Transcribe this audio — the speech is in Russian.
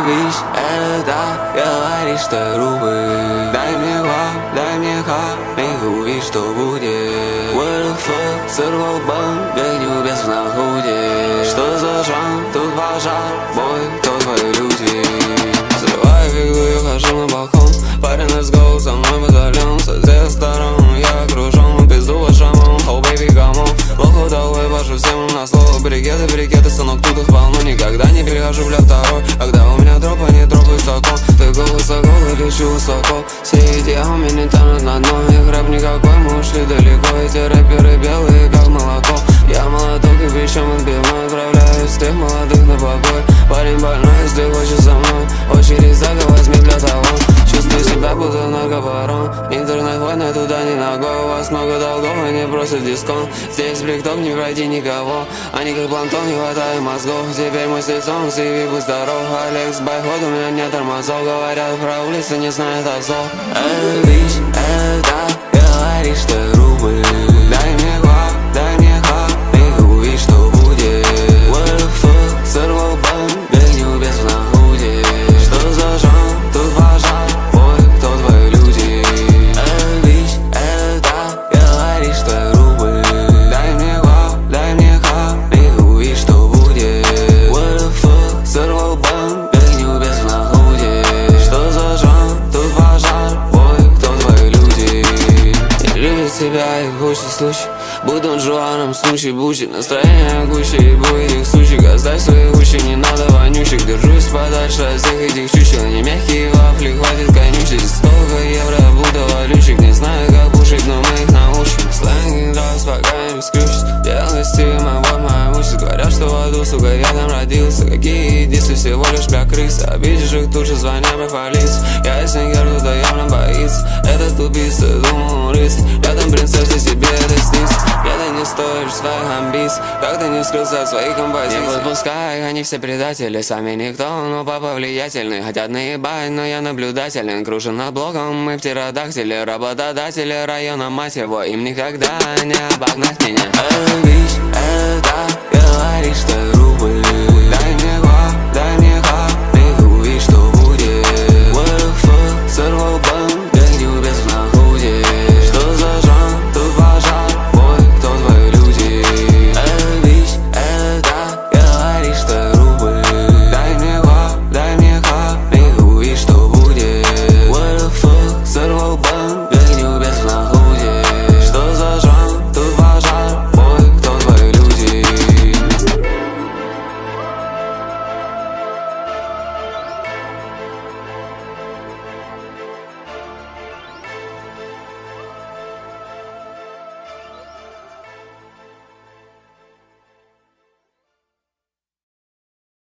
Бич, это говорит, что грубый. Дай мне лап, дай мне хап, увидь, что будет. What the fuck, сорвал банк, гоню без в находе. Что за жан, тут пожар, бой, кто твои люди? Взрываю фигу и хожу на балкон. Парень, let's go, со мной батальон. Со всех сторон я окружен, пизду по шамон. Oh baby, come on. Лоху долой, башу всем на слово. Брикеты, станок, тут их полно. Никогда не перехожу, бля, второй. Когда у меня дроп, они дроп высоко. Ты го высоко, я лечу высоко. Все эти хоми не тянут на дно. Их рэп никакой, мы ушли далеко. Эти рэперы белые, как молоко. Я молоток и причем отбивной. Отправляю всех молодых на покой. Парень больной, если хочешь со мной. Очередь сзади возьми для того. Чувствую себя, будто наркобарон. Интернет-война, туда не ногой. У вас много долгов, они просят дисконт. Здесь бликтоп, не пройти никого. Они как планктон, не хватает мозгов. Теперь мой лицом, CV, будь здоров. Алекс, байход, у меня нет тормозов. Говорят про улицы, не знают азов. Бич, это говорит, что грубый. Дай мне глав, дай мне хап, и увидь, что будет. What the fuck, сорвал банк, гоню без в находе. Что за жан, тут пожар, бой, кто твои люди? Бич, это говорит, что грубый. Дай мне глав, дай мне хап, и увидь, что будет. What the fuck, сорвал банк, гоню без в находе. Что за жан, тут пожар, бой, кто твои люди? Не любит себя и хочет случай. Будь Дон Жуаном, случай бучи. Настроение гуще и будет их сучек. Оставь свои уши, не надо вонючек. Держусь подальше от всех этих чучел. Не мягкие вафли, хватит конючить. Столько евро, будто валютчик. Не знаю, как пушить, но мы их научим. Сленг драйв, пока не скрючусь. Делости, моя мучит. Говорят, что в аду, сука, я там родился. Какие дисы, всего лишь бля крысы. Обидишь их тут же, звоня про полицию. Я если не горду, то явно боится. Этот убийца, думал, он рыцарь. Рядом принцесса, тебе это снится. Где-то не стоишь своих амбиций. Как ты не скрылся от своих композиций. Не подпускай, они все предатели. Сами никто, но папа влиятельный. Хотят наебать, но я наблюдателен. Кружен над блоком, мы птеродактили. Работодатели района, мать его. Им никогда не обогнать меня. Бич, это говорит, что грубый.